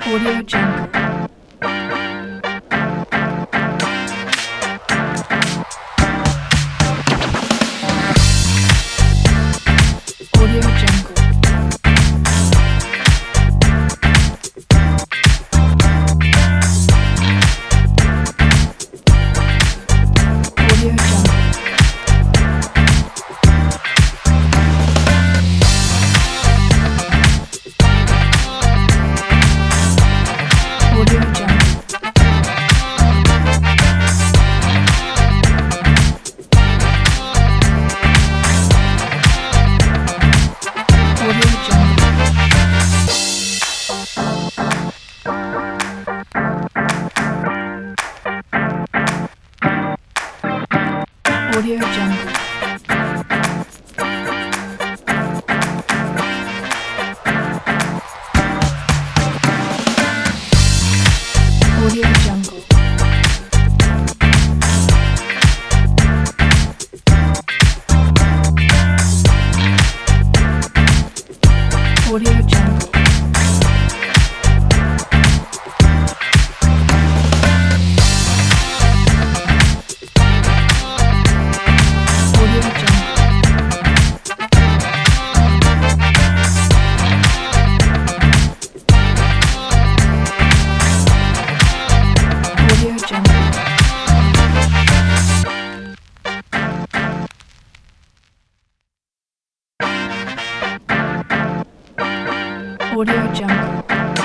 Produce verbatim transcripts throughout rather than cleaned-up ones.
Audio Jungle. Audio Jungle. Audio Jungle. Audio Jungle. Audio Jungle. Audio Jungle. Audio Jungle. Audio Jungle. Audio Jungle. Audio Jungle. Audio Jungle.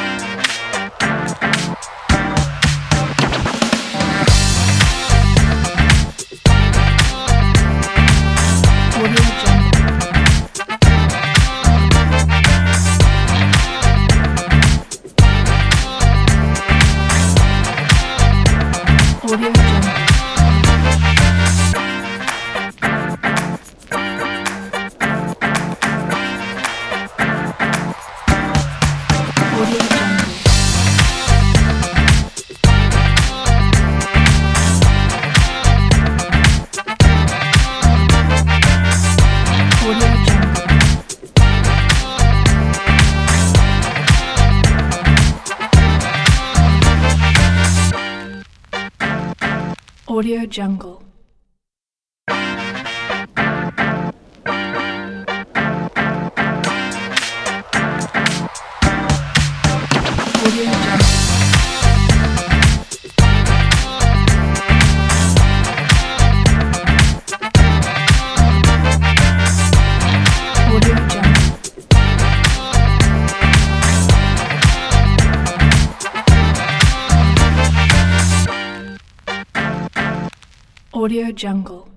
Audio Jungle. Audio Jungle. Audio Jungle. Audio Jungle. Audio Jungle. Audio Jungle. Audio Jungle. Audio Jungle.